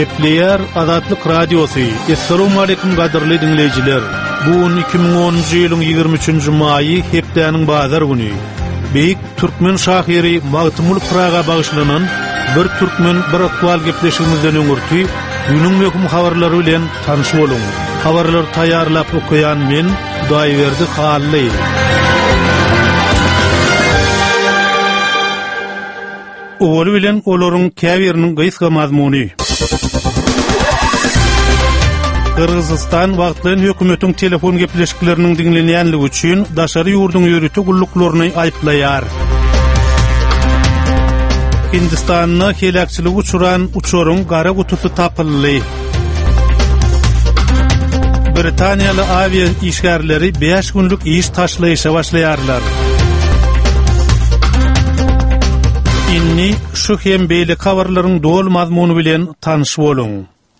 Kepler Azatlyk Radiosu. Assalamu alaykum gaderli dinleyijiler. Bu 2010 ýylyň 23-nji maýy hepdeniň bazar güni. Beýik türkmen şahyry Magtymul Praga bagyşlanan bir türkmen bir aktual gepleşigimizden öňürti günüň möhüm habarlary bilen tanyş boluň. Habarlar taýýarlap okuyan men Daýberdi Hally. Ol bilen olaryň käbiriniň gysga mazmuny. Kırgızistan wagtlaryň hökümetiň telefon gepleşikleriniň dinlenýänligi üçin daşary ýurdun ýörüti gulluklarını aýplaýar. Hindistanyň helakçylygy uçuran uçoryň gara gutusy tapyldy. Britaniýaly avia işgärleri 5 günlük iş taşlaýşa başlaýarlar. Inni şu hem beýle habarlaryň dol mazmuny bilen tanyş boluň.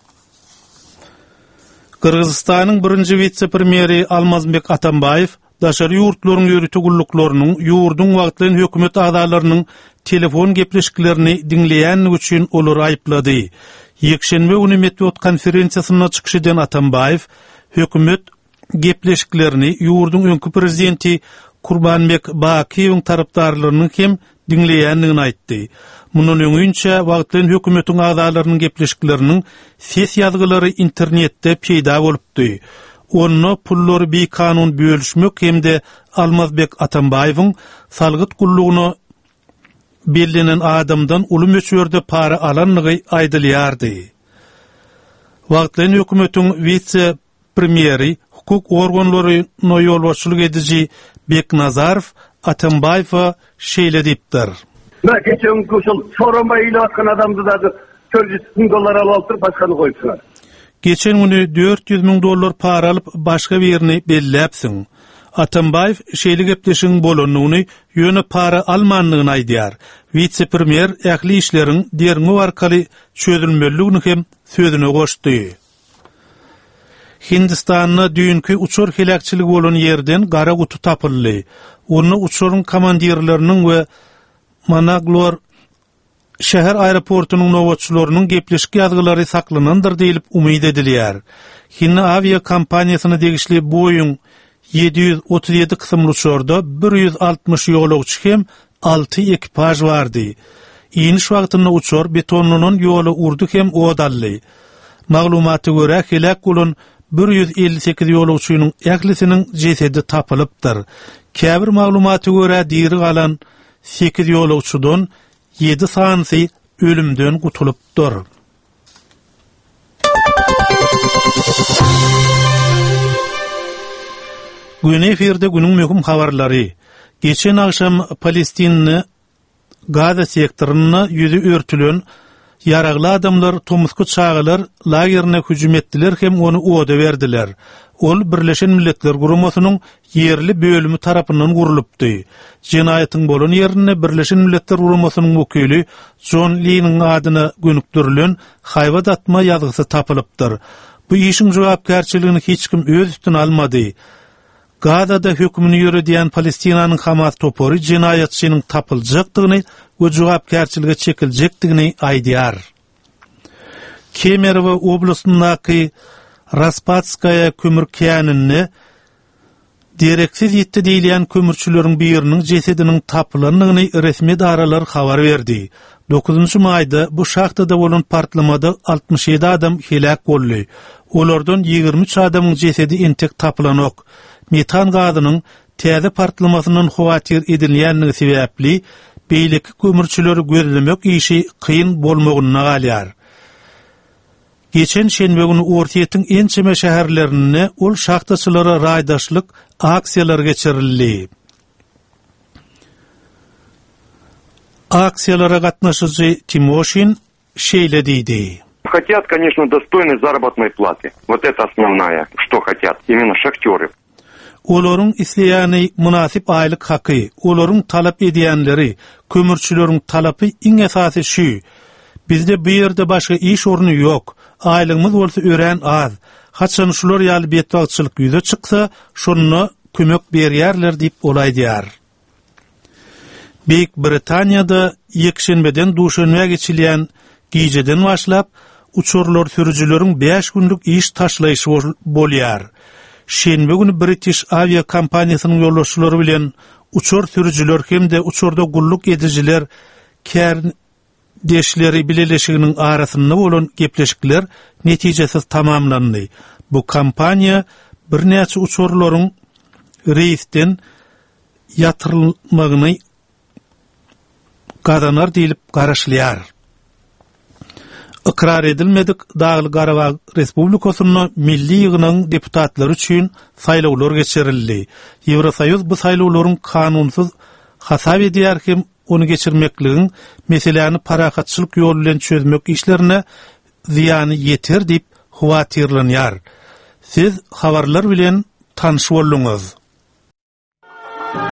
Kırgızistanyň birinji vitse-premieri Almazbek Atambayew daşary ýurtlaryň ýörüti gulluklarının ýurdun wagtlaryň hökümet agdalarynyň telefon gepleşiklerini dinleýän üçin olary aýplady. Ýekşenbe güni medeniýet konferensiýasyna çykyşydan Atambayew hökümet gepleşiklerini ýurdun öňkü prezidenti Kurbanbek Bakiýewiň tarapdarlarynyň hem dinleýänligini aýtdy. Munun öňünçe wagtlaryň hökümetiň agdalarynyň gepleşikleriniň ses ýazgylary internetde peýda bolupdy. Onu pullary bir kanun bölüşmek hemde Almazbek Atambayewiň salgyt gullugyny bellenen adamdan uly möçberde para alanlygy aýdylýardy. Wagtlaryň hökümetiň vitse-premieri hukuk organlaryna ýolbaşçylyk edici Beknazarow Atambayewa şeýle diýipdir. Ben geçen koşul soramayla atkan adamdı da $400,000 alıp başkanı koyupsular. Geçen günü $400,000 para alıp başka bir yerini belläpsiň. Atambayew şeýle gepleşiň bolanyny ýöne para almanlygyny aýdýar. Vitse-premier ähli işleriň derňi barkaly çözülmeligini hem sözüne goşdy. Hindistanyň düýünki uçur helakçylygy bolan ýerden gara gutu tapyldy. Onu uçurun komandirleriniň we Managlor şäher aeroportunyň nowatçylarynyň gepleşik ýazgylary saklanandyr diýilip umyd edilýär. Hinna avia kompaniýasyna degişli Boeing 737 kysymly uçurda 160 ýolagçy hem 6 ekipaj bardy. Iniş wagtynda uçur betonlanan ýola urdy hem odally. Maglumaty görä helak bolan 158 ýolagçynyň ählisiniň jesedi tapylypdyr. Käbir maglumaty görä diri galan 8 ýolagçydan 7 sanyny ölümden gutulypdyr. Güni eferde günüň möhüm habarlary. Geçen akşam Palestinni Gaza sektoruny ýüzi örtülen yaragly adamlar tomusky çağılar lagerine hüjüm etdiler hem onu oda berdiler. Ol Birleşen Milletler Guramasynyň yerli bölümi tarapyndan gurulupdy. Jinayatyň bolan ýerine Birleşen Milletler Guramasynyň wekili John Lee'niň adyna gönükdirilen haýwat atma ýazgysy tapylypdyr. Bu işiň jogapkärçiligini hiç kim öz üstüne almady. Gazada hökmüni ýürüdýän Palestinanyň Hamas topory jinayatçynyň tapyljakdygyny we jogapkärçilige çekiljekdigini aýdýar. Kemerow oblastyndaky Raspatskaya kömür känini direksiz ýetdi diýilen kömürçüleriň biriniň jesediniň tapylanlygyny resmi daralar habar berdi. 9-njy maýda bu şahtada bolan partlamada 67 adam helak boldy. Olardan 23 adamyň jesedi entek tapylanok. Metan gazynyň täze partlamasyndan hawatir edilýänligi sebäpli beýleki kömürçüleri gözlemek işi kıyın bolmagyna galýar. Geçen şenbe günü Ortiýetiň ençeme şäherlerine ol şahtaçylara raýdaşlyk aksiýalar geçirildi. Aksiýalara gatnaşyjy Timoshin şeýle diýdi. Хотят, конечно, достойной заработной платы. Вот это основное, что хотят именно шахтёры. Olaryň isleýäni munasip aýlyk haky, olaryň talap edýänleri, kömürçüleriň talapy iň esasy şu. Bizde bu ýerde başga iş orny ýok. Aýlygymyz bolsa ören az. Haçan şular ýaly betwagçylyk ýüze çyksa, şonu kömek berýärler diýip olaýdýar. Büyük Britanya'da yekşenbeden duşanmaya geçilen giyiceden başlap uçurlar sürücüleriň 5 günlük iş taşlayışı bolýar. Şenbe günü British Avia kompaniýasynyň ýolbaşçylary bilen uçur sürücüler hem-de uçurda gulluk edijiler deşleri bileleşiginiň arasynda bolan gepleşikler netijesiz tamamlandy. Bu kompaniýa bir näçe uçurlaryň reisden ýatyrylmagyny gadanar diýilip garaşlýar. Ikrar edilmedik Dağly Garabag Respublikasynyň milli ýygynyň deputatlary üçin saýlawlar geçirildi. Ýewrosoýuz bu saýlawlaryň kanunsuz hasap edýär hem onu geçirmekligiň meseleni parakatçylyk ýolu bilen çözmek işlerine ziýany ýeter diýip howatyrlanýar. Siz habarlar bilen tanış bolduňyz.